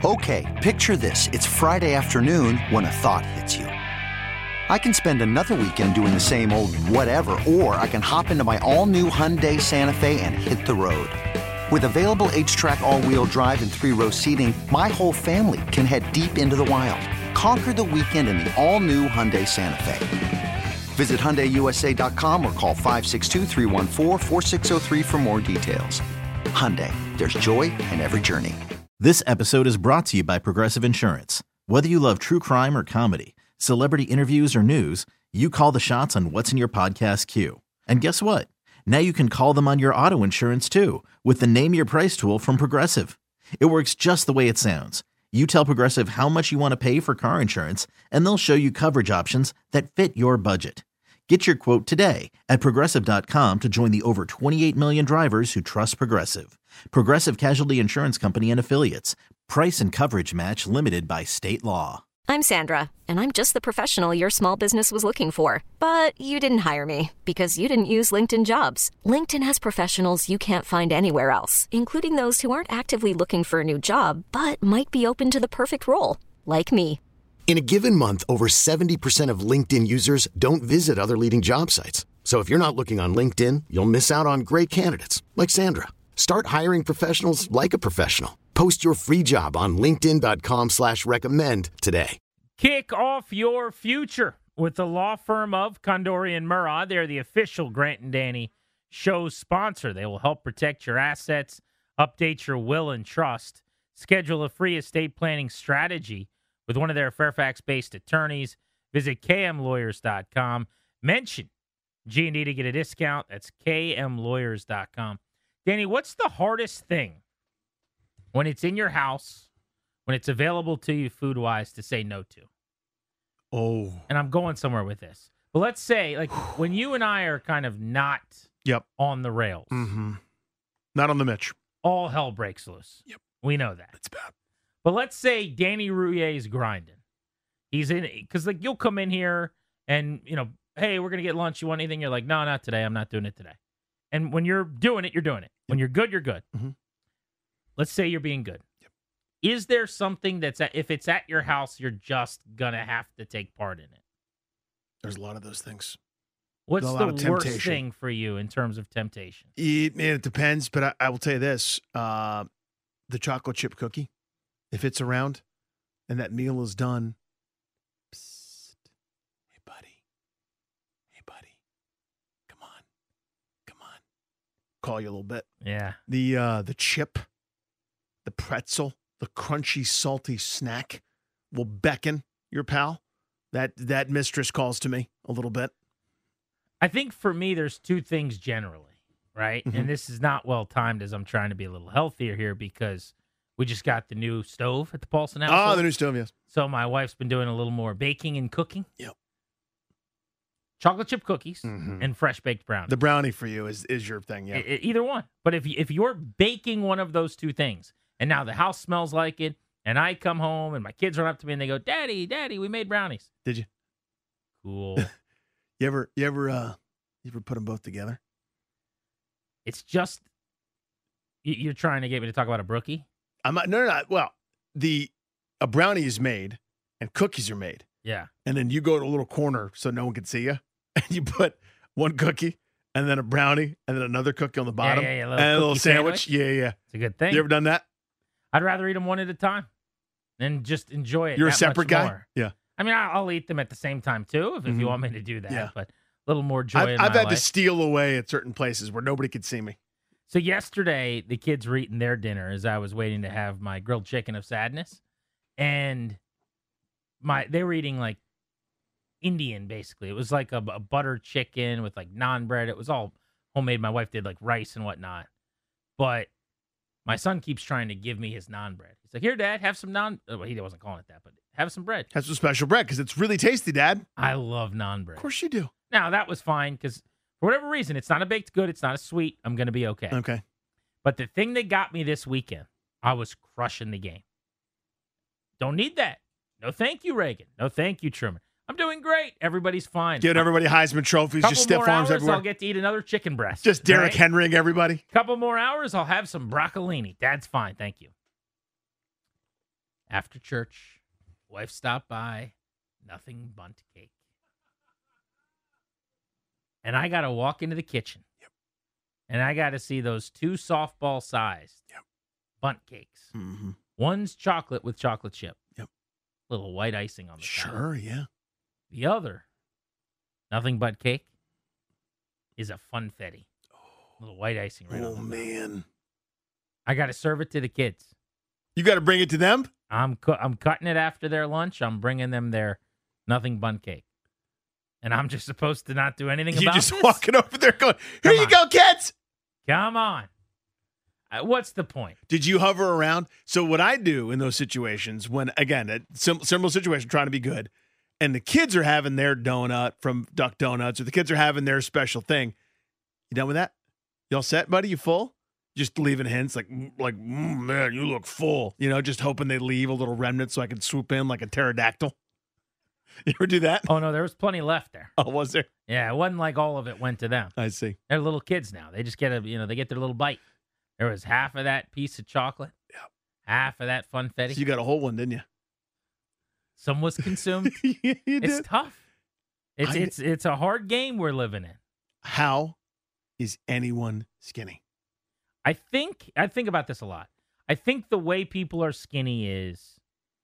Okay, picture this. It's Friday afternoon when a thought hits you. I can spend another weekend doing the same old whatever, or I can hop into my all-new Hyundai Santa Fe and hit the road. With available H-Track all-wheel drive and 3-row seating, my whole family can head deep into the wild. Conquer the weekend in the all-new Hyundai Santa Fe. Visit HyundaiUSA.com or call 562-314-4603 for more details. Hyundai, there's joy in every journey. This episode is brought to you by Progressive Insurance. Whether you love true crime or comedy, celebrity interviews or news, you call the shots on what's in your podcast queue. And guess what? Now you can call them on your auto insurance too with the Name Your Price tool from Progressive. It works just the way it sounds. You tell Progressive how much you want to pay for car insurance, and they'll show you coverage options that fit your budget. Get your quote today at Progressive.com to join the over 28 million drivers who trust Progressive. Progressive Casualty Insurance Company and Affiliates. Price and coverage match limited by state law. I'm Sandra, and I'm just the professional your small business was looking for. But you didn't hire me because you didn't use LinkedIn Jobs. LinkedIn has professionals you can't find anywhere else, including those who aren't actively looking for a new job, but might be open to the perfect role, like me. In a given month, over 70% of LinkedIn users don't visit other leading job sites. So if you're not looking on LinkedIn, you'll miss out on great candidates like Sandra. Start hiring professionals like a professional. Post your free job on linkedin.com/recommend today. Kick off your future with the law firm of Condori and Murrah. They're the official Grant and Danny show sponsor. They will help protect your assets, update your will and trust, schedule a free estate planning strategy with one of their Fairfax-based attorneys. Visit kmlawyers.com. Mention G&D to get a discount. That's kmlawyers.com. Danny, what's the hardest thing when it's in your house, when it's available to you food-wise, to say no to? Oh. And I'm going somewhere with this. But let's say, like, when you and I are kind of not on the rails. Mm-hmm. Not on the Mitch. All hell breaks loose. Yep. We know that. It's bad. But let's say Danny Rouhier is grinding. He's in, because, like, you'll come in here and, you know, hey, we're going to get lunch. You want anything? You're like, no, not today. I'm not doing it today. And when you're doing it, you're doing it. When you're good, you're good. Mm-hmm. Let's say you're being good. Yep. Is there something that's, if it's at your house, you're just going to have to take part in it? There's a lot of those things. What's the worst thing for you in terms of temptation? It depends, but I will tell you this. The chocolate chip cookie, if it's around and that meal is done, psst, hey, buddy, come on. Call you a little bit. Yeah. The chip, the pretzel, the crunchy, salty snack will beckon your pal. That mistress calls to me a little bit. I think for me, there's two things generally, right? Mm-hmm. And this is not well timed as I'm trying to be a little healthier here because we just got the new stove at the Paulson household. Oh, the new stove, yes. So my wife's been doing a little more baking and cooking. Yep. Chocolate chip cookies and fresh baked brownies. The brownie for you is your thing, yeah. Either one. But if you're baking one of those two things, and now the house smells like it, and I come home and my kids run up to me and they go, Daddy, we made brownies. Did you? Cool. You ever put them both together? It's just you're trying to get me to talk about a brookie? I'm not. No. Well, a brownie is made and cookies are made. Yeah. And then you go to a little corner so no one can see you, and you put one cookie and then a brownie and then another cookie on the bottom and a little sandwich. Yeah. It's a good thing. You ever done that? I'd rather eat them one at a time and just enjoy it. You're a separate guy? More. Yeah. I mean, I'll eat them at the same time, too, if you want me to do that. Yeah. But a little more joy in my I've had life. to steal away at certain places where nobody could see me. So yesterday, the kids were eating their dinner as I was waiting to have my grilled chicken of sadness. And they were eating, like, Indian, basically. It was like a butter chicken with, like, naan bread. It was all homemade. My wife did, like, rice and whatnot. But my son keeps trying to give me his naan bread. He's like, here, Dad, have some naan. Well, he wasn't calling it that, but have some bread. Have some special bread because it's really tasty, Dad. I love naan bread. Of course you do. Now, that was fine because for whatever reason, it's not a baked good. It's not a sweet. I'm going to be okay. Okay. But the thing that got me this weekend, I was crushing the game. Don't need that. No, thank you, Reagan. No, thank you, Truman. I'm doing great. Everybody's fine. Giving everybody Heisman trophies, just stiff arms everywhere. I'll get to eat another chicken breast. Just Derrick Henrying everybody. Couple more hours, I'll have some broccolini. Dad's fine, thank you. After church, wife stopped by, nothing bundt cake. And I got to walk into the kitchen. Yep. And I got to see those 2 softball-sized bundt cakes. Mm-hmm. One's chocolate with chocolate chip. Yep. Little white icing on the top. Sure, yeah. The other, nothing but cake, is a funfetti. Little white icing right on the top. Man. I got to serve it to the kids. You got to bring it to them? I'm cutting it after their lunch. I'm bringing them their nothing bundt cake. And I'm just supposed to not do anything about it? You're just walking over there going, here you go, kids. Come on. What's the point? Did you hover around? So what I do in those situations when, again, a similar situation, trying to be good, and the kids are having their donut from Duck Donuts or the kids are having their special thing, you done with that? You all set, buddy? You full? Just leaving hints like, man, you look full. You know, just hoping they leave a little remnant so I can swoop in like a pterodactyl. You ever do that? Oh, no, there was plenty left there. Oh, was there? Yeah, it wasn't like all of it went to them. I see. They're little kids now. They just get they get their little bite. There was half of that piece of chocolate, half of that funfetti. So you got a whole one, didn't you? Some was consumed. You It's did. tough. It's a hard game we're living in. How is anyone skinny? I think about this a lot. I think the way people are skinny is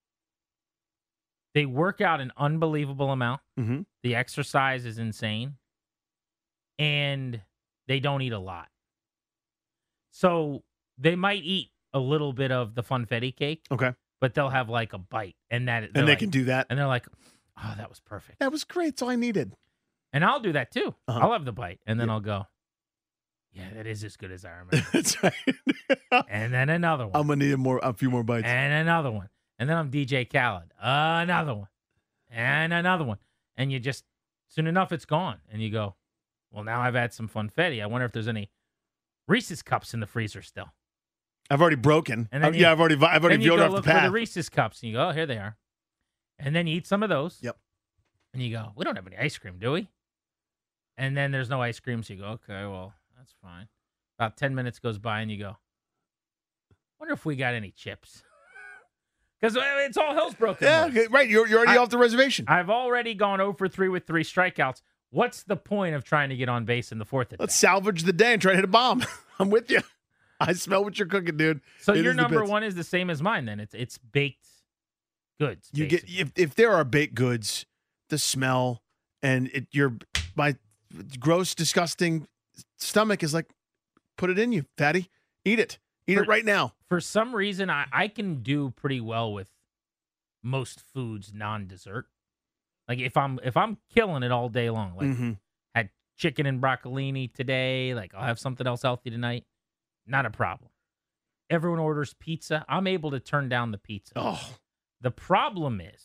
they work out an unbelievable amount. Mm-hmm. The exercise is insane. And they don't eat a lot. So they might eat a little bit of the funfetti cake. Okay. But they'll have like a bite. And they can do that. And they're like, oh, that was perfect. That was great. That's all I needed. And I'll do that too. Uh-huh. I'll have the bite. And then I'll go, yeah, that is as good as I remember. That's right. And then another one. I'm going to need a few more bites. And another one. And then I'm DJ Khaled. Another one. And another one. And you just, soon enough, it's gone. And you go, well, now I've had some funfetti. I wonder if there's any Reese's cups in the freezer still. I've already broken. And then I've already veered off the look path. for the Reese's cups. And you go, oh, here they are. And then you eat some of those. Yep. And you go, we don't have any ice cream, do we? And then there's no ice cream. So you go, okay, well, that's fine. About 10 minutes goes by and you go, wonder if we got any chips. Because it's all hell's broken Yeah, loose. okay, right. You're already off the reservation. I've already gone 0 for 3 with 3 strikeouts. What's the point of trying to get on base in the fourth at Let's bat? salvage the day and try to hit a bomb. I'm with you. I smell what you're cooking, dude. So It your is the number bits. one is the same as mine. Then it's baked goods. You get basically. if there are baked goods, the smell and my gross, disgusting stomach is like, put it in you, fatty. Eat it. Eat it right now. For some reason, I can do pretty well with most foods non-dessert. Like if I'm killing it all day long, like had chicken and broccolini today, like I'll have something else healthy tonight. Not a problem. Everyone orders pizza. I'm able to turn down the pizza. Oh, The problem is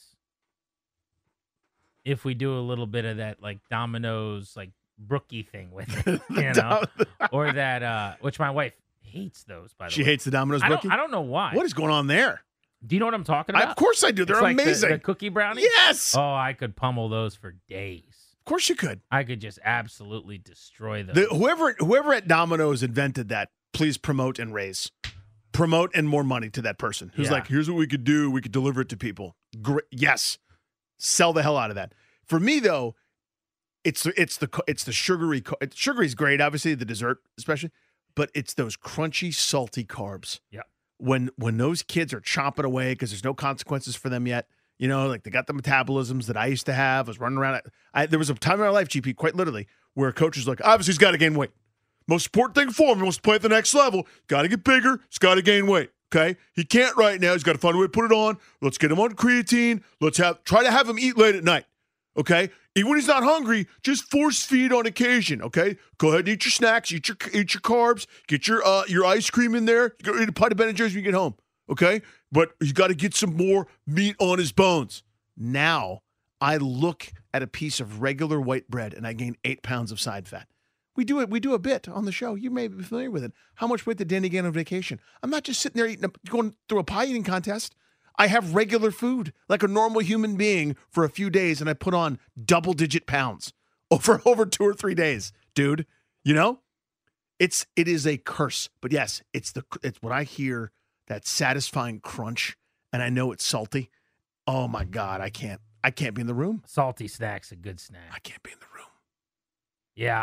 if we do a little bit of that like Domino's like brookie thing with it, you know, or that which my wife hates those. By the she way, hates the Domino's brookie. I don't know why. What is going on there? Do you know what I'm talking about? Of course I do. They're It's like amazing. The cookie brownie. Yes. Oh, I could pummel those for days. Of course you could. I could just absolutely destroy those. Whoever at Domino's invented that, please promote and raise. Promote and more money to that person who's Yeah. like, here's what we could do. We could deliver it to people. Great. Yes. Sell the hell out of that. For me, though, it's the sugary. Sugary's great, obviously, the dessert especially, but it's those crunchy, salty carbs. Yeah. When those kids are chomping away because there's no consequences for them yet, you know, like they got the metabolisms that I used to have. I was running around. There was a time in my life, GP, quite literally, where a coach was like, obviously he's got to gain weight. Most important thing for him, he wants to play at the next level. Got to get bigger. He's got to gain weight. Okay, he can't right now. He's got to find a way to put it on. Let's get him on creatine. Let's try to have him eat late at night. Okay, even when he's not hungry, just force feed on occasion. Okay, go ahead and eat your snacks, eat your carbs, get your ice cream in there. You go eat a pint of Ben & Jerry's when you get home. Okay, but he's got to get some more meat on his bones. Now I look at a piece of regular white bread and I gain 8 pounds of side fat. We do it. We do a bit on the show. You may be familiar with it. How much weight did Danny gain on vacation? I'm not just sitting there going through a pie eating contest. I have regular food like a normal human being for a few days, and I put on double-digit pounds over 2 or 3 days, dude. You know, it is a curse. But yes, it's when I hear that satisfying crunch and I know it's salty, oh my God, I can't be in the room. Salty snack's a good snack. I can't be in the room. Yeah,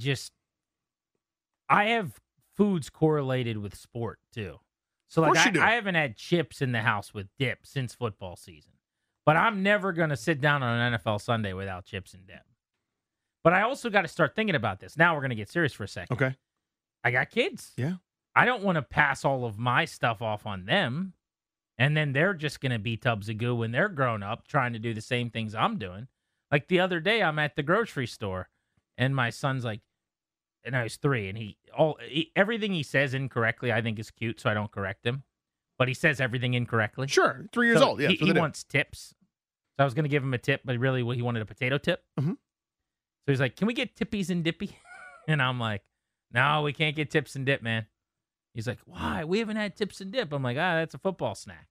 I have foods correlated with sport too. So Of like course you do. I haven't had chips in the house with dip since football season. But I'm never going to sit down on an NFL Sunday without chips and dip. But I also got to start thinking about this. Now we're going to get serious for a second. Okay. I got kids. Yeah. I don't want to pass all of my stuff off on them. And then they're just going to be tubs of goo when they're grown up trying to do the same things I'm doing. Like the other day, I'm at the grocery store and my son's like, and I was 3, and everything he says incorrectly I think is cute, so I don't correct him. But he says everything incorrectly. Sure. 3 years So old. Yeah. He wants tips. So I was going to give him a tip, but really he wanted a potato tip. Mhm. So he's like, can we get tippies and dippy? And I'm like, no, we can't get tips and dip, man. He's like, why? We haven't had tips and dip. I'm like, that's a football snack.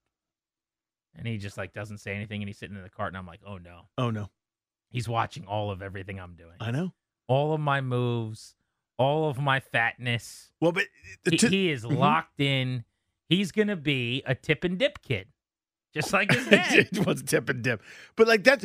And he just like doesn't say anything, and he's sitting in the cart, and I'm like, oh no. Oh no. He's watching all of everything I'm doing. I know. All of my moves, all of my fatness. Well, but He is locked in. He's going to be a tip and dip kid, just like his dad. It was tip and dip. But like that,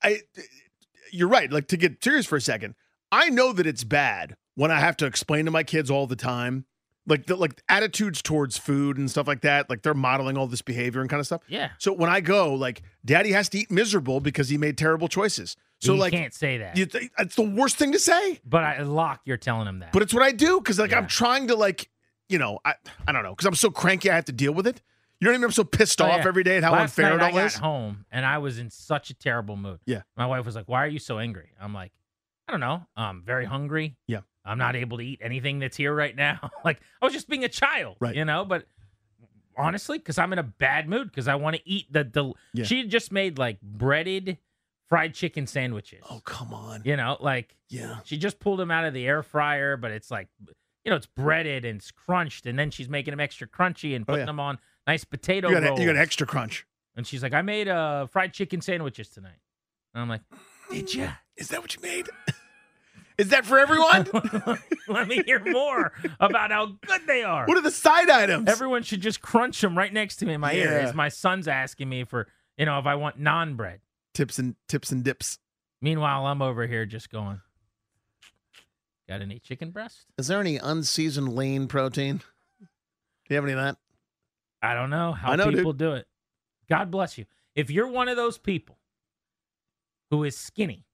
you're right. Like, to get serious for a second, I know that it's bad when I have to explain to my kids all the time, like attitudes towards food and stuff like that. Like they're modeling all this behavior and kind of stuff. Yeah. So when I go, like, Daddy has to eat miserable because he made terrible choices. So you like, can't say that. it's the worst thing to say. But you're telling him that. But it's what I do because like Yeah. I'm trying to like, I don't know, because I'm so cranky I have to deal with it. You know what I mean? I'm so pissed off every day at how Last unfair night it all I is. got home and I was in such a terrible mood. Yeah. My wife was like, "Why are you so angry?" I'm like, "I don't know. I'm very hungry. Yeah. I'm not able to eat anything that's here right now." Like I was just being a child, Right. But honestly, because I'm in a bad mood because I want to eat Yeah. She had just made like breaded fried chicken sandwiches. Oh, come on. Like Yeah. she just pulled them out of the air fryer, but it's like, it's breaded and it's crunched, and then she's making them extra crunchy and putting them on nice potato rolls. You got extra crunch. And she's like, I made fried chicken sandwiches tonight. And I'm like, did you? Is that what you made? Is that for everyone? Let me hear more about how good they are. What are the side items? Everyone should just crunch them right next to me in my ear Yeah. as my son's asking me for, if I want naan bread. Tips and dips. Meanwhile, I'm over here just going, got any chicken breast? Is there any unseasoned lean protein? Do you have any of that? I don't know how I know, people do it. God bless you. If you're one of those people who is skinny,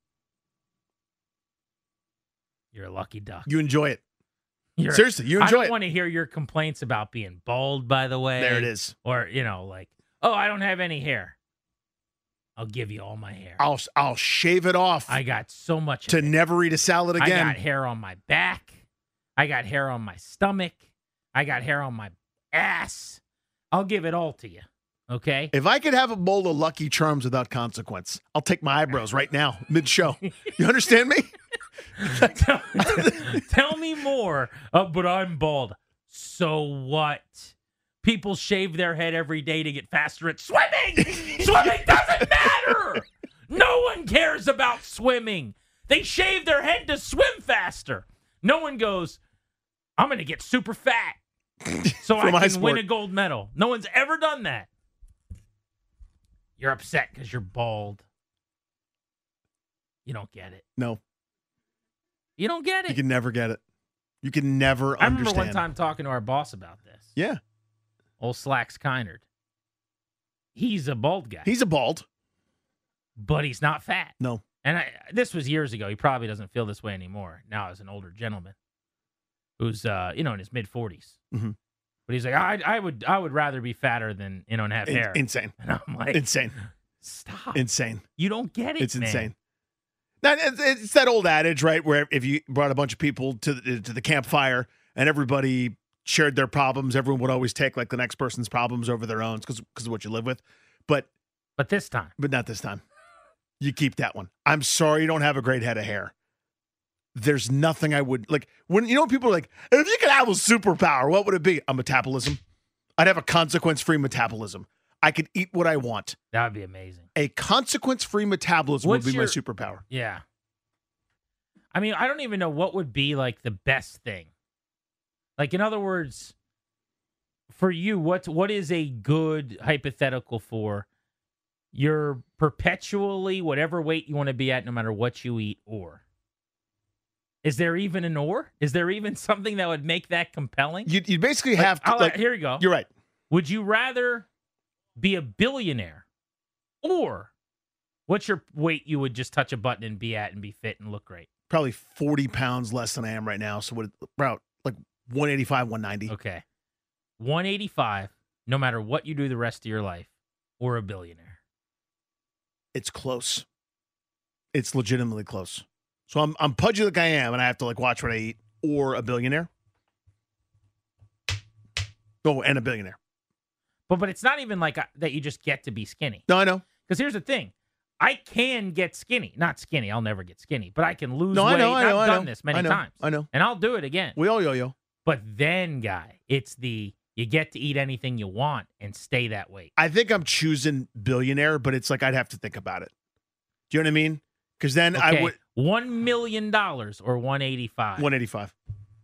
you're a lucky duck. You enjoy it. Seriously, you enjoy I don't it. want to hear your complaints about being bald, by the way. There it is. Or, like, oh, I don't have any hair. I'll give you all my hair. I'll shave it off I got so much to of it. never eat a salad I again. got hair on my back. I got hair on my stomach. I got hair on my ass. I'll give it all to you. Okay? If I could have a bowl of Lucky Charms without consequence, I'll take my eyebrows right now, mid-show. You understand me? Tell me more. But I'm bald. So what? People shave their head every day to get faster at swimming. Swimming doesn't matter. No one cares about swimming. They shave their head to swim faster. No one goes, I'm going to get super fat so I From my can win sport. a gold medal. No one's ever done that. You're upset because you're bald. You don't get it. No, You don't get you it. can never get it. You can never I remember understand. one time talking to our boss about this. Yeah, Old Slacks Kynard. He's a bald guy, he's a bald. but he's not fat. No. And this was years ago. He probably doesn't feel this way anymore now as an older gentleman who's, in his mid-40s. Mhm. But he's like, I would rather be fatter than, and have hair. Insane. And I'm like, Insane. stop. Insane. You don't get it, It's man. insane. Now, it's that old adage, right? Where if you brought a bunch of people to the campfire and everybody shared their problems, everyone would always take like the next person's problems over their own because of what you live with. But But not this time. You keep that one. I'm sorry you don't have a great head of hair. There's nothing I would like when people are like, if you could have a superpower, what would it be? A metabolism. I'd have a consequence-free metabolism. I could eat what I want. that would be amazing. A consequence-free metabolism What's would be my your- superpower. Yeah. I mean, I don't even know what would be like the best thing. Like, in other words, for you, what is a good hypothetical for you're perpetually whatever weight you want to be at no matter what you eat, or? Is there even an or? Is there even something that would make that compelling? You basically have to. Here you go. You're right. Would you rather be a billionaire, or what's your weight you would just touch a button and be at and be fit and look great? Probably 40 pounds less than I am right now. So about like 185, 190. Okay. 185, no matter what you do the rest of your life, or a billionaire. It's close. It's legitimately close. So I'm pudgy like I am, and I have to like watch what I eat, or a billionaire. Oh, and a billionaire. But it's not even like that you just get to be skinny. No, I know. Because here's the thing. I can get skinny. Not skinny. I'll never get skinny. But I can lose No, weight. I know. I've done this many times. I know. And I'll do it again. We all yo-yo. But then, guy, it's you get to eat anything you want and stay that weight. I think I'm choosing billionaire, but it's like I'd have to think about it. Do you know what I mean? Because then Okay, I would $1 million or 185. 185.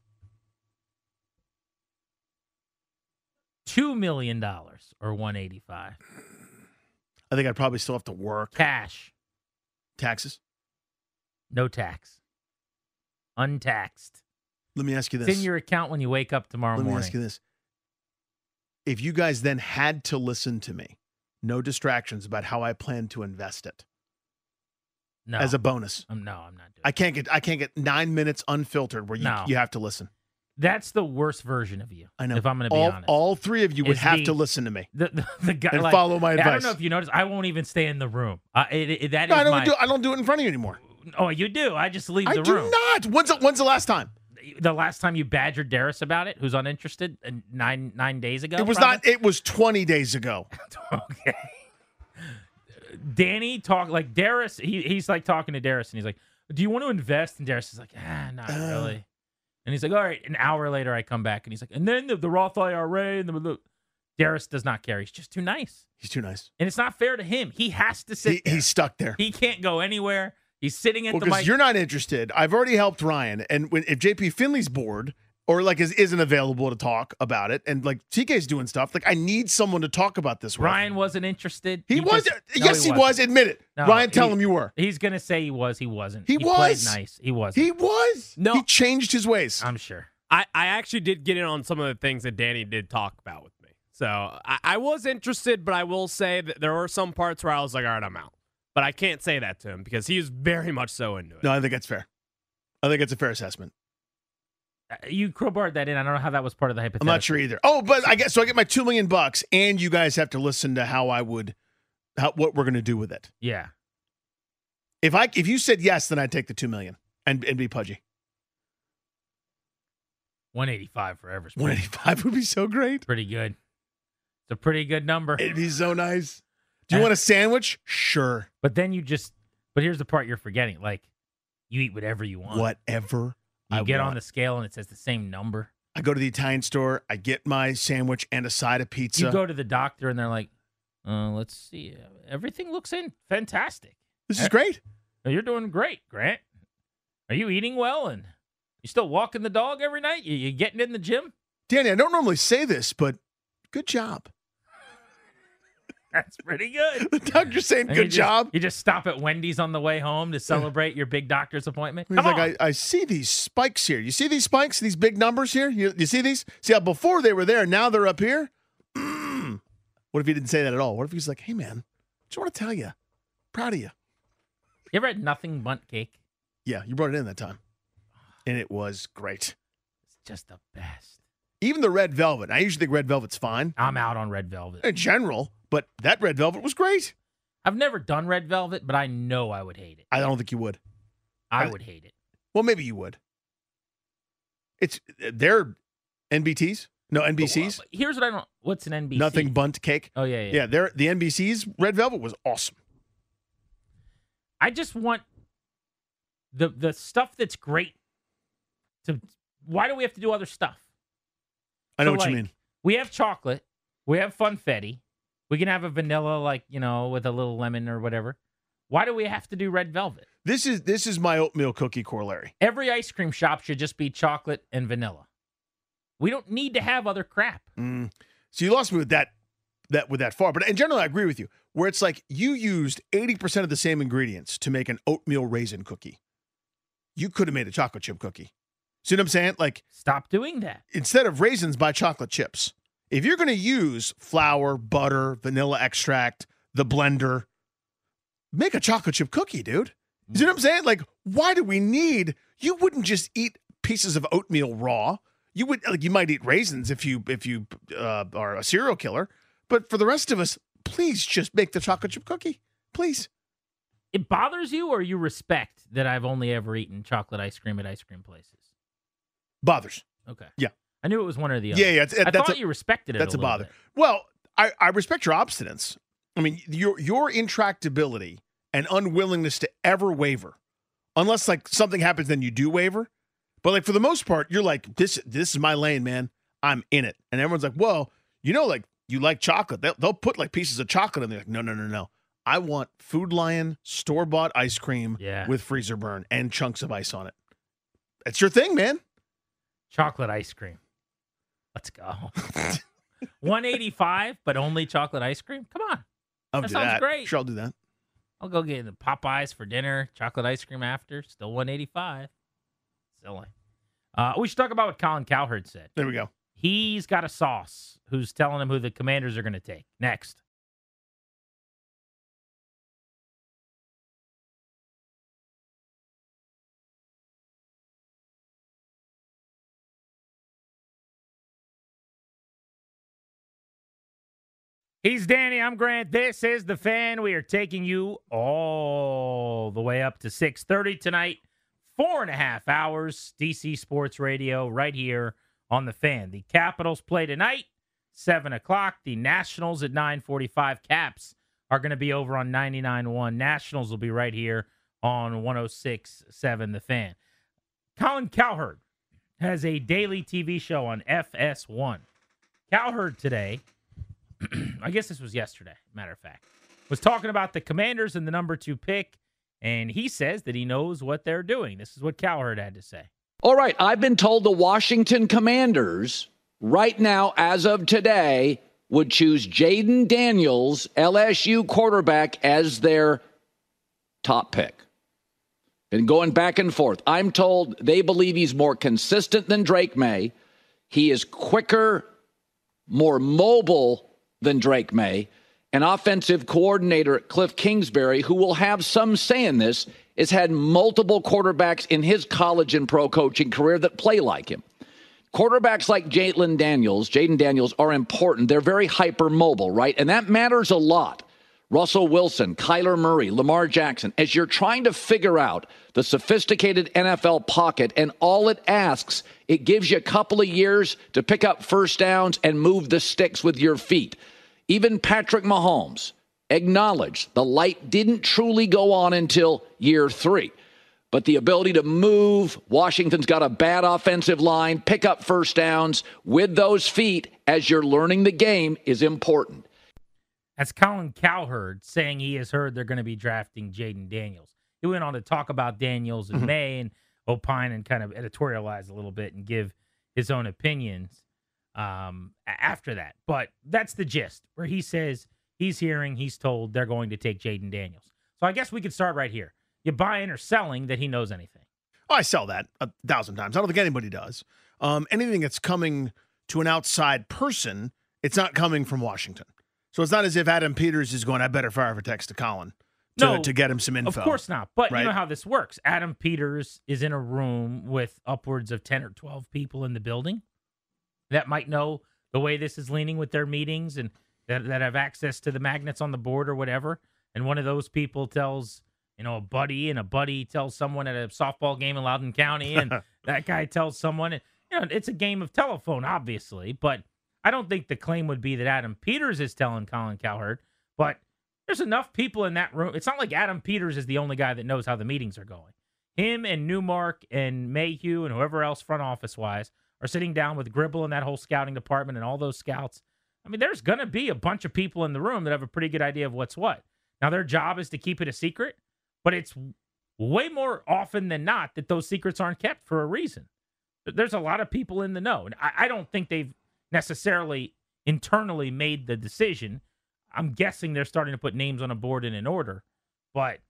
$2 million or 185. I think I'd probably still have to work. Cash. Taxes. No tax. Untaxed. Let me ask you this. It's in your account when you wake up tomorrow morning. Let me ask you this. If you guys then had to listen to me, no distractions about how I plan to invest it. No. As a bonus. No, I'm not doing I can't get 9 minutes unfiltered where No. you have to listen. That's the worst version of you. I know. If I'm going to be honest. All three of you would Is have the- to listen to me The guy and like, follow my advice. I don't know if you noticed. I won't even stay in the room. I don't do it in front of you anymore. Oh, you do. I just leave I the do room. not. When's the last time? The last time you badgered Darius about it, who's uninterested, 9 days ago. It was probably? not. It was 20 days ago. Okay. Danny talk like Darius. He's like talking to Darius, and he's like, "Do you want to invest?" And Darius is like, not really." And he's like, "All right." An hour later, I come back, and he's like, "And then the Roth IRA and the." Darius does not care. He's just too nice. He's too nice. And it's not fair to him. He has to sit there. He's stuck there. He can't go anywhere. He's sitting at the Because mic. you're not interested. I've already helped Ryan, and if JP Finley's bored or like isn't available to talk about it, and like TK's doing stuff, like I need someone to talk about this with. Ryan wasn't interested. He was. just- Yes, he wasn't. was. Admit it. No, Ryan, tell him you were. He's gonna say he was. He wasn't. He was. Played nice. He wasn't. He was. No. He changed his ways. I'm sure. I actually did get in on some of the things that Danny did talk about with me. So I was interested, but I will say that there were some parts where I was like, all right, I'm out. But I can't say that to him because he was very much so into it. No, I think that's fair. I think it's a fair assessment. You crowbarred that in. I don't know how that was part of the I'm hypothetical. not sure either. Oh, but I get my $2 million, and you guys have to listen to what we're gonna do with it. Yeah. If you said yes, then I'd take the $2 million and be pudgy. 185 forever. 185 would be so great. Pretty good. It's a pretty good number. It'd be so nice. Do you want a sandwich? Sure. But then but here's the part you're forgetting. Like, you eat whatever you want. Whatever You I get want. on the scale and it says the same number. I go to the Italian store. I get my sandwich and a side of pizza. You go to the doctor and they're like, let's see. Everything looks fantastic. This is great. You're doing great, Grant. Are you eating well? And you still walking the dog every night? You getting in the gym? Danny, I don't normally say this, but good job. That's pretty good. The doctor's saying And good job. You just stop at Wendy's on the way home to celebrate your big doctor's appointment. He's Come like, on. I see these spikes here. You see these spikes, these big numbers here? You see these? See how before they were there, now they're up here? What if he didn't say that at all? What if he's like, hey, man, just want to tell you, proud of you. You ever had nothing but cake? Yeah, you brought it in that time. And it was great. It's just the best. Even the red velvet. I usually think red velvet's fine I'm out on red velvet. in general, but that red velvet was great. I've never done red velvet, but I know I would hate it. I don't think you would. I would hate it. Well, maybe you would. They're NBTs? No, NBCs? Here's what I don't. What's an NBC? Nothing Bunt Cake. Oh yeah. Yeah, the NBC's red velvet was awesome. I just want the stuff that's great. Why do we have to do other stuff? I know So, what you like, mean. We have chocolate. We have funfetti. We can have a vanilla, like, with a little lemon or whatever. Why do we have to do red velvet? This is my oatmeal cookie corollary. Every ice cream shop should just be chocolate and vanilla. We don't need to have other crap. So you lost me with that far. But in general, I agree with you. Where it's like you used 80% of the same ingredients to make an oatmeal raisin cookie. You could have made a chocolate chip cookie. See what I'm saying? Like, stop doing that. Instead of raisins, buy chocolate chips. If you're going to use flour, butter, vanilla extract, the blender, make a chocolate chip cookie, dude. You know what I'm saying? Like, why do we need? You wouldn't just eat pieces of oatmeal raw. You would, like, you might eat raisins if you are a serial killer. But for the rest of us, please just make the chocolate chip cookie, please. It bothers you, or you respect that I've only ever eaten chocolate ice cream at ice cream places? Bothers. Okay. Yeah. I knew it was one or the other. Yeah. I thought you respected it. That's a bother. Bit. Well, I respect your obstinance. I mean, your intractability and unwillingness to ever waver, unless like something happens, then you do waver. But like for the most part, you're like, this is my lane, man. I'm in it, and everyone's like, well, like you like chocolate. They'll put like pieces of chocolate in there. Like, no. I want Food Lion store-bought ice cream with freezer burn and chunks of ice on it. That's your thing, man. Chocolate ice cream. Let's go. $185, but only chocolate ice cream? Come on. That sounds great. Sure, I'll do that. I'll go get the Popeyes for dinner, chocolate ice cream after. Still $185. Silly. We should talk about what Colin Cowherd said. There we go. He's got a sauce who's telling him who the Commanders are going to take. Next. He's Danny. I'm Grant. This is The Fan. We are taking you all the way up to 6:30 tonight. 4.5 hours. DC Sports Radio right here on The Fan. The Capitals play tonight, 7 o'clock. The Nationals at 9:45. Caps are going to be over on 99.1. Nationals will be right here on 106.7 The Fan. Colin Cowherd has a daily TV show on FS1. Cowherd today, I guess this was yesterday, matter of fact, was talking about the Commanders and the number 2 pick, and he says that he knows what they're doing. This is what Cowherd had to say. All right, I've been told the Washington Commanders, right now, as of today, would choose Jaden Daniels, LSU quarterback, as their top pick. Been going back and forth. I'm told they believe he's more consistent than Drake May. He is quicker, more mobile than Drake May. An offensive coordinator, Cliff Kingsbury, who will have some say in this, has had multiple quarterbacks in his college and pro coaching career that play like him. Quarterbacks like Jaden Daniels are important. They're very hyper-mobile, right? And that matters a lot. Russell Wilson, Kyler Murray, Lamar Jackson, as you're trying to figure out the sophisticated NFL pocket and all it asks, it gives you a couple of years to pick up first downs and move the sticks with your feet. Even Patrick Mahomes acknowledged the light didn't truly go on until year 3. But the ability to move, Washington's got a bad offensive line, pick up first downs with those feet as you're learning the game is important. That's Colin Cowherd saying he has heard they're going to be drafting Jaden Daniels. He went on to talk about Daniels in May and opine and kind of editorialize a little bit and give his own opinions after that. But that's the gist, where he says he's told they're going to take Jaden Daniels. So I guess we could start right here. You buying or selling that he knows anything? Oh, I sell that 1,000 times. I don't think anybody does. Anything that's coming to an outside person, it's not coming from Washington. So it's not as if Adam Peters is going, I better fire for text to Colin to get him some info. Of course not. But right? You know how this works. Adam Peters is in a room with upwards of 10 or 12 people in the building that might know the way this is leaning with their meetings and that have access to the magnets on the board or whatever. And one of those people tells, a buddy, and a buddy tells someone at a softball game in Loudoun County, and that guy tells someone. And, it's a game of telephone, obviously, but I don't think the claim would be that Adam Peters is telling Colin Cowherd, but there's enough people in that room. It's not like Adam Peters is the only guy that knows how the meetings are going. Him and Newmark and Mayhew and whoever else front office-wise are sitting down with Gribble and that whole scouting department and all those scouts. I mean, there's going to be a bunch of people in the room that have a pretty good idea of what's what. Now, their job is to keep it a secret, but it's way more often than not that those secrets aren't kept for a reason. There's a lot of people in the know. And I don't think they've necessarily internally made the decision. I'm guessing they're starting to put names on a board in an order, but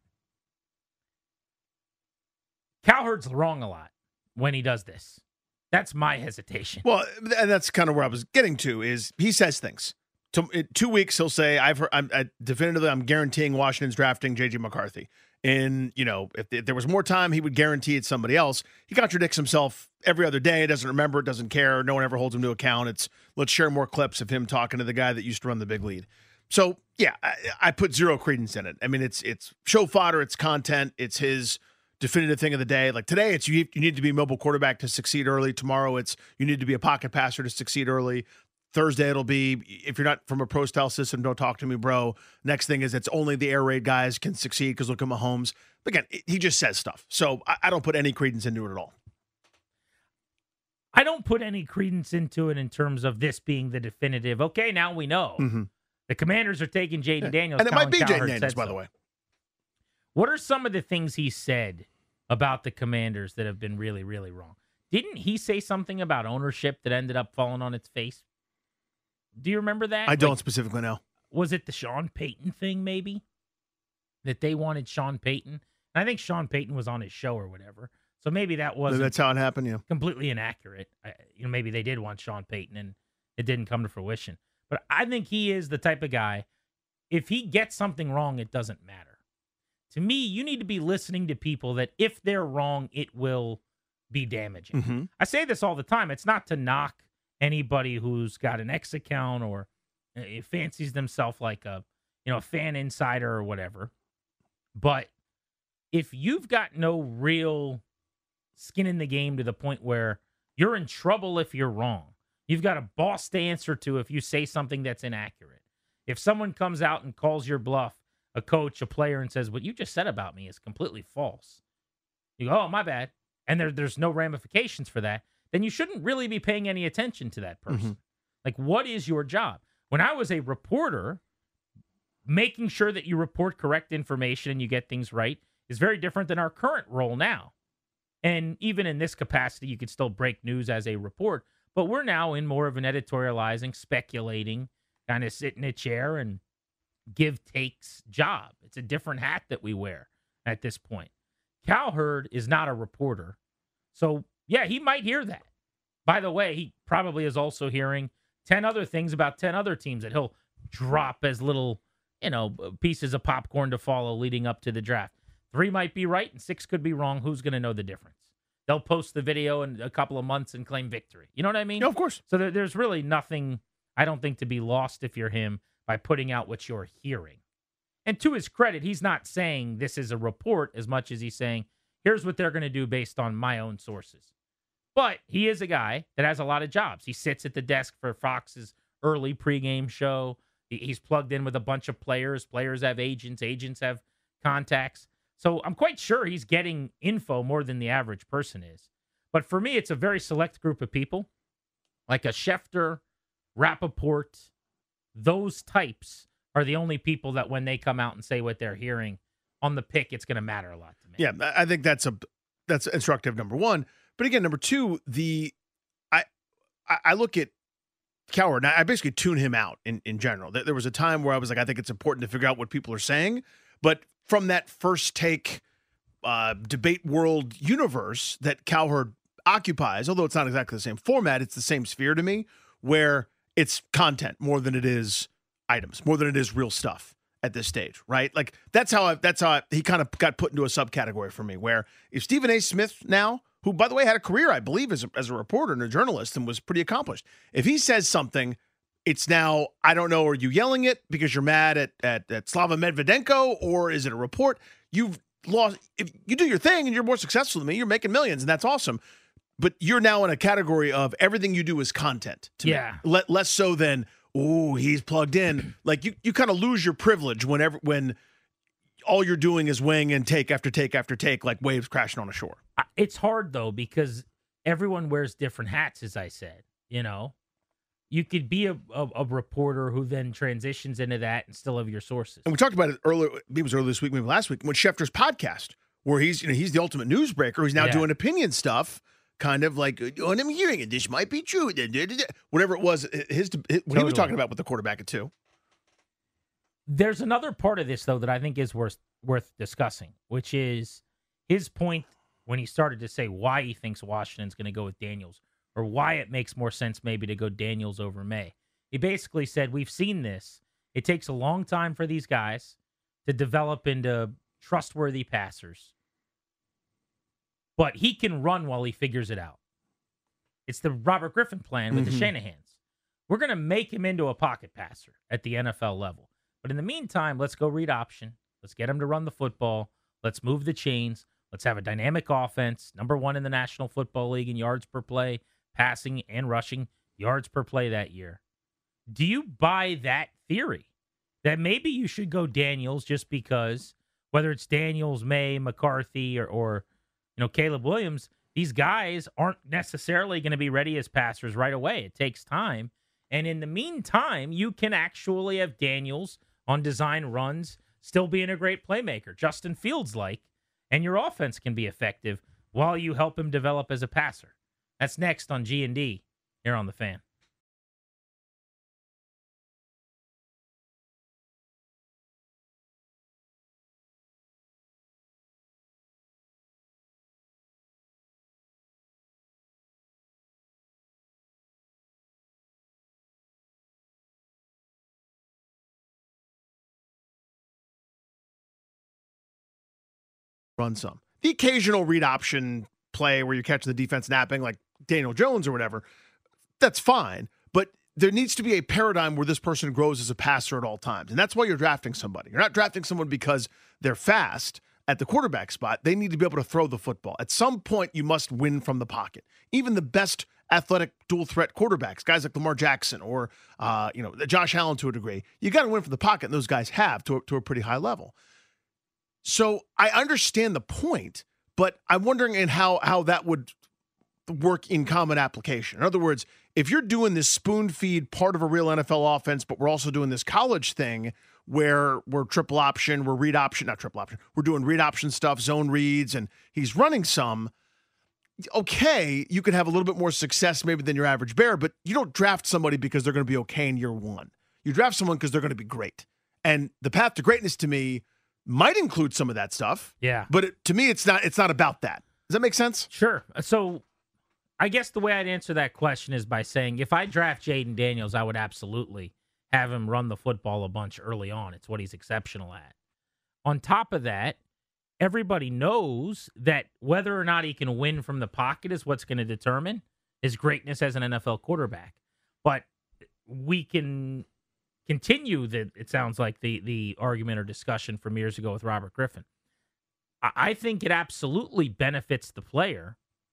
Cowherd's wrong a lot when he does this. That's my hesitation. Well, and that's kind of where I was getting to is he says things. In 2 weeks, he'll say, I'm guaranteeing Washington's drafting J.J. McCarthy. And, if there was more time, he would guarantee it's somebody else. He contradicts himself every other day, doesn't remember, doesn't care. No one ever holds him to account. It's let's share more clips of him talking to the guy that used to run the big lead. So, yeah, I put zero credence in it. I mean, it's show fodder, it's content, it's his definitive thing of the day. Like today, it's you need to be a mobile quarterback to succeed early. Tomorrow, it's you need to be a pocket passer to succeed early. Thursday, it'll be, if you're not from a pro-style system, don't talk to me, bro. Next thing is it's only the air raid guys can succeed because look at Mahomes. But again, he just says stuff. So I don't put any credence into it at all. I don't put any credence into it in terms of this being the definitive, okay, now we know. Mm-hmm. The Commanders are taking Jaden Daniels. And it might be Jaden Daniels, by the way. What are some of the things he said about the Commanders that have been really, really wrong? Didn't he say something about ownership that ended up falling on its face? Do you remember that? I don't specifically know. Was it the Sean Payton thing, maybe? That they wanted Sean Payton? And I think Sean Payton was on his show or whatever. So maybe that wasn't that's how it happened, yeah. Completely inaccurate. Maybe they did want Sean Payton and it didn't come to fruition. But I think he is the type of guy, if he gets something wrong, it doesn't matter. To me, you need to be listening to people that if they're wrong, it will be damaging. Mm-hmm. I say this all the time. It's not to knock anybody who's got an X account or fancies themselves like a fan insider or whatever. But if you've got no real skin in the game to the point where you're in trouble if you're wrong, you've got a boss to answer to if you say something that's inaccurate. If someone comes out and calls your bluff, a coach, a player, and says, what you just said about me is completely false. You go, oh, my bad. And there's no ramifications for that. Then you shouldn't really be paying any attention to that person. Mm-hmm. Like, what is your job? When I was a reporter, making sure that you report correct information and you get things right is very different than our current role now. And even in this capacity, you could still break news as a report, but we're now in more of an editorializing, speculating, kind of sit in a chair and give takes job. It's a different hat that we wear at this point. Cowherd is not a reporter. So, yeah, he might hear that. By the way, he probably is also hearing 10 other things about 10 other teams that he'll drop as little, pieces of popcorn to follow leading up to the draft. 3 might be right and 6 could be wrong. Who's going to know the difference? They'll post the video in a couple of months and claim victory. You know what I mean? Yeah, of course. So there's really nothing, I don't think, to be lost if you're him by putting out what you're hearing. And to his credit, he's not saying this is a report as much as he's saying, here's what they're going to do based on my own sources. But he is a guy that has a lot of jobs. He sits at the desk for Fox's early pregame show. He's plugged in with a bunch of players. Players have agents. Agents have contacts. So I'm quite sure he's getting info more than the average person is. But for me, it's a very select group of people, like a Schefter, Rappaport. Those types are the only people that when they come out and say what they're hearing on the pick, it's going to matter a lot to me. Yeah, I think that's instructive, number one. But again, number two, I look at Cowherd, and I basically tune him out in general. There was a time where I was like, I think it's important to figure out what people are saying. But from that first take debate world universe that Cowherd occupies, although it's not exactly the same format, it's the same sphere to me, where it's content more than it is items, more than it is real stuff at this stage, right? Like that's how he kind of got put into a subcategory for me, where if Stephen A. Smith now, who, by the way, had a career, I believe, as a reporter and a journalist and was pretty accomplished. If he says something, it's now, I don't know, are you yelling it because you're mad at Slava Medvedenko, or is it a report? You've lost. If you do your thing and you're more successful than me, you're making millions, and that's awesome. But you're now in a category of everything you do is content to me. Less so than, oh, he's plugged in. Like you kind of lose your privilege when all you're doing is weighing in take after take after take, like waves crashing on a shore. It's hard, though, because everyone wears different hats, as I said. You could be a reporter who then transitions into that and still have your sources. And we talked about it earlier, maybe it was earlier this week, maybe last week, when Schefter's podcast, where he's the ultimate newsbreaker. He's now doing opinion stuff. kind of like, oh, and I'm hearing it. This might be true. Whatever it was, what he was talking about with the quarterback at 2. There's another part of this, though, that I think is worth discussing, which is his point when he started to say why he thinks Washington's going to go with Daniels, or why it makes more sense maybe to go Daniels over May. He basically said, we've seen this. It takes a long time for these guys to develop into trustworthy passers. But he can run while he figures it out. It's the Robert Griffin plan with the Shanahans. We're going to make him into a pocket passer at the NFL level. But in the meantime, let's go read option. Let's get him to run the football. Let's move the chains. Let's have a dynamic offense. Number 1 in the National Football League in yards per play, passing and rushing yards per play that year. Do you buy that theory? That maybe you should go Daniels just because, whether it's Daniels, May, McCarthy, or Caleb Williams, these guys aren't necessarily going to be ready as passers right away. It takes time. And in the meantime, you can actually have Daniels on design runs still being a great playmaker, Justin Fields-like, and your offense can be effective while you help him develop as a passer. That's next on G&D here on The Fan. Run some. The occasional read option play where you're catching the defense napping like Daniel Jones or whatever, that's fine. But there needs to be a paradigm where this person grows as a passer at all times. And that's why you're drafting somebody. You're not drafting someone because they're fast at the quarterback spot. They need to be able to throw the football. At some point, you must win from the pocket. Even the best athletic dual threat quarterbacks, guys like Lamar Jackson or Josh Allen to a degree, you got to win from the pocket, and those guys have to a pretty high level. So I understand the point, but I'm wondering how that would work in common application. In other words, if you're doing this spoon feed part of a real NFL offense, but we're also doing this college thing where we're triple option, we're read option, not triple option, we're doing read option stuff, zone reads, and he's running some, okay, you could have a little bit more success maybe than your average bear, but you don't draft somebody because they're going to be okay in year 1. You draft someone because they're going to be great. And the path to greatness to me might include some of that stuff. Yeah. But to me, it's not about that. Does that make sense? Sure. So I guess the way I'd answer that question is by saying if I draft Jayden Daniels, I would absolutely have him run the football a bunch early on. It's what he's exceptional at. On top of that, everybody knows that whether or not he can win from the pocket is what's going to determine his greatness as an NFL quarterback. But we can continue it sounds like the argument or discussion from years ago with Robert Griffin. I think it absolutely benefits the player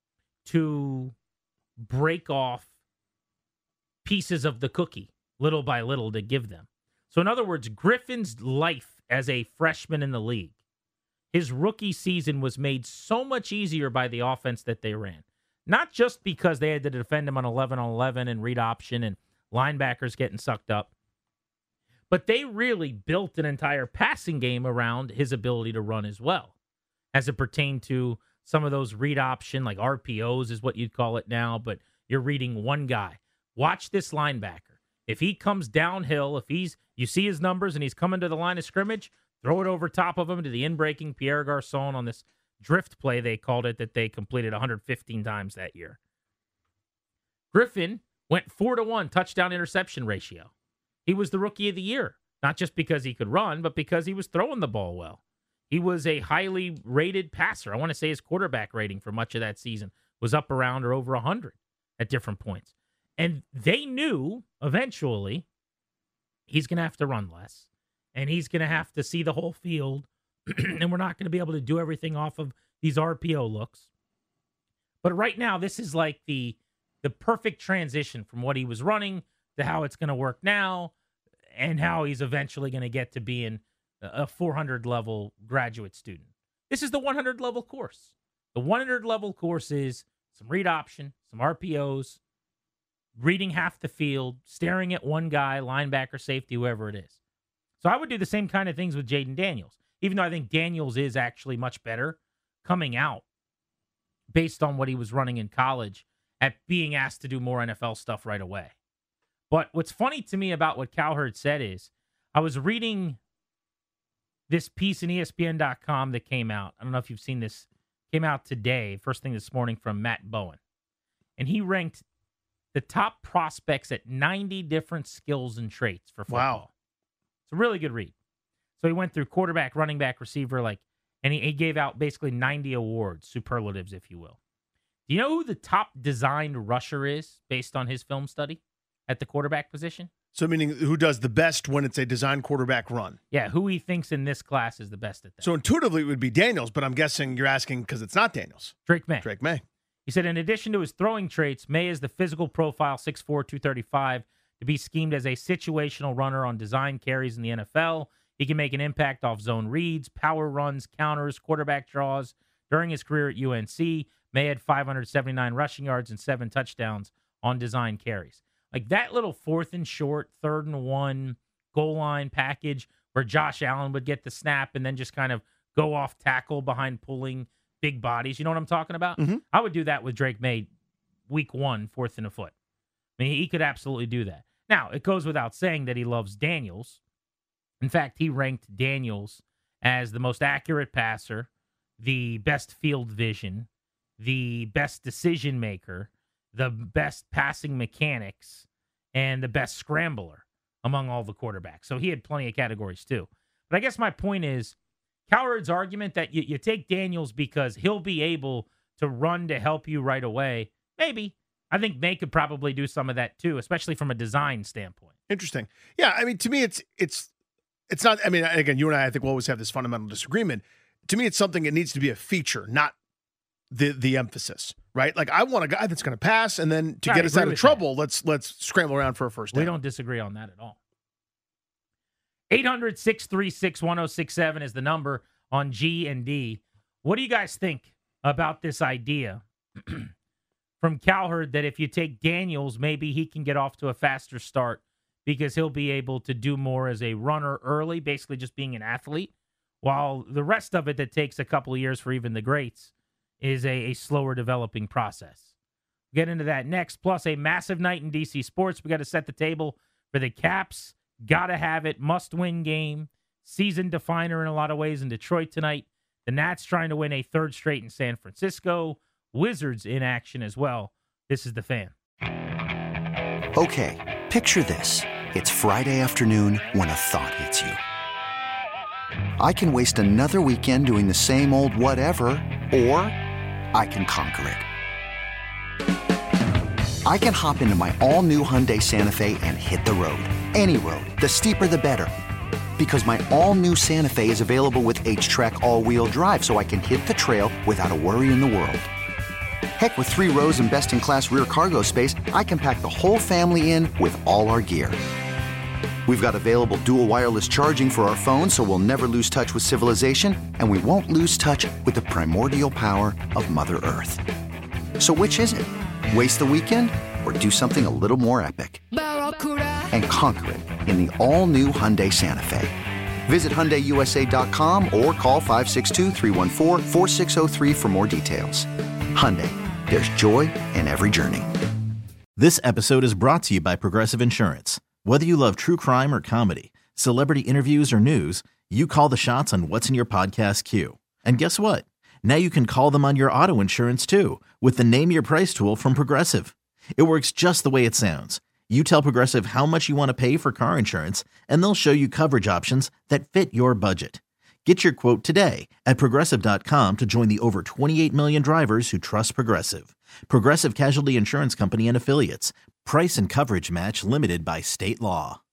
to break off pieces of the cookie little by little to give them. So in other words, Griffin's life as a freshman in the league, his rookie season was made so much easier by the offense that they ran. Not just because they had to defend him on 11-on-11 and read option and linebackers getting sucked up, but they really built an entire passing game around his ability to run as well, as it pertained to some of those read option, like RPOs is what you'd call it now, but you're reading one guy. Watch this linebacker. If he comes downhill, you see his numbers and he's coming to the line of scrimmage, throw it over top of him to the in-breaking Pierre Garçon on this drift play, they called it, that they completed 115 times that year. Griffin went 4-1 touchdown interception ratio. He was the rookie of the year, not just because he could run, but because he was throwing the ball well. He was a highly rated passer. I want to say his quarterback rating for much of that season was up around or over 100 at different points. And they knew eventually he's going to have to run less, and he's going to have to see the whole field, and we're not going to be able to do everything off of these RPO looks. But right now, this is like the perfect transition from what he was running to how it's going to work now and how he's eventually going to get to being a 400 level graduate student. This is the 100 level course. The 100 level course is some read option, some RPOs, reading half the field, staring at one guy, linebacker, safety, whoever it is. So I would do the same kind of things with Jayden Daniels, even though I think Daniels is actually much better coming out based on what he was running in college at being asked to do more NFL stuff right away. But what's funny to me about what Cowherd said is I was reading this piece in ESPN.com that came out. I don't know if you've seen this. Came out today, first thing this morning, from Matt Bowen. And he ranked the top prospects at 90 different skills and traits for football. Wow. It's a really good read. So he went through quarterback, running back, receiver, and he gave out basically 90 awards, superlatives, if you will. Do you know who the top designed rusher is based on his film study at the quarterback position? So meaning who does the best when it's a design quarterback run? Yeah, who he thinks in this class is the best at that. So intuitively it would be Daniels, but I'm guessing you're asking because it's not Daniels. Drake May. Drake May. He said, in addition to his throwing traits, May is the physical profile, 6'4", 235, to be schemed as a situational runner on design carries in the NFL. He can make an impact off zone reads, power runs, counters, quarterback draws. During his career at UNC, May had 579 rushing yards and 7 touchdowns on design carries. Like that little 4th and short, 3rd and 1 goal line package where Josh Allen would get the snap and then just kind of go off tackle behind pulling big bodies. You know what I'm talking about? Mm-hmm. I would do that with Drake May week 1, 4th and a foot. I mean, he could absolutely do that. Now, it goes without saying that he loves Daniels. In fact, he ranked Daniels as the most accurate passer, the best field vision, the best decision maker, the best passing mechanics, and the best scrambler among all the quarterbacks. So he had plenty of categories too. But I guess my point is, Cowherd's argument that you take Daniels because he'll be able to run to help you right away, maybe. I think May could probably do some of that too, especially from a design standpoint. Interesting. Yeah, I mean, to me, it's not, I mean, again, you and I think we'll always have this fundamental disagreement. To me, it's something that needs to be a feature, not the emphasis, right? Like I want a guy that's going to pass, and then to get us out of trouble, let's scramble around for a first down. We don't disagree on that at all. 800-636-1067 is the number on G&D. What do you guys think about this idea from Cowherd that if you take Daniels, maybe he can get off to a faster start because he'll be able to do more as a runner early, basically just being an athlete, while the rest of it that takes a couple of years for even the greats is a slower developing process. We'll get into that next, plus a massive night in DC sports. We got to set the table for the Caps. Got to have it. Must-win game. Season definer in a lot of ways in Detroit tonight. The Nats trying to win a 3rd straight in San Francisco. Wizards in action as well. This is The Fan. Okay, picture this. It's Friday afternoon when a thought hits you. I can waste another weekend doing the same old whatever, or I can conquer it. I can hop into my all-new Hyundai Santa Fe and hit the road. Any road. The steeper, the better. Because my all-new Santa Fe is available with H-Track all-wheel drive, so I can hit the trail without a worry in the world. Heck, with 3 rows and best-in-class rear cargo space, I can pack the whole family in with all our gear. We've got available dual wireless charging for our phones, so we'll never lose touch with civilization, and we won't lose touch with the primordial power of Mother Earth. So which is it? Waste the weekend or do something a little more epic? And conquer it in the all-new Hyundai Santa Fe. Visit HyundaiUSA.com or call 562-314-4603 for more details. Hyundai, there's joy in every journey. This episode is brought to you by Progressive Insurance. Whether you love true crime or comedy, celebrity interviews or news, you call the shots on what's in your podcast queue. And guess what? Now you can call them on your auto insurance too with the Name Your Price tool from Progressive. It works just the way it sounds. You tell Progressive how much you want to pay for car insurance, and they'll show you coverage options that fit your budget. Get your quote today at Progressive.com to join the over 28 million drivers who trust Progressive. Progressive Casualty Insurance Company and Affiliates. Price and coverage match limited by state law.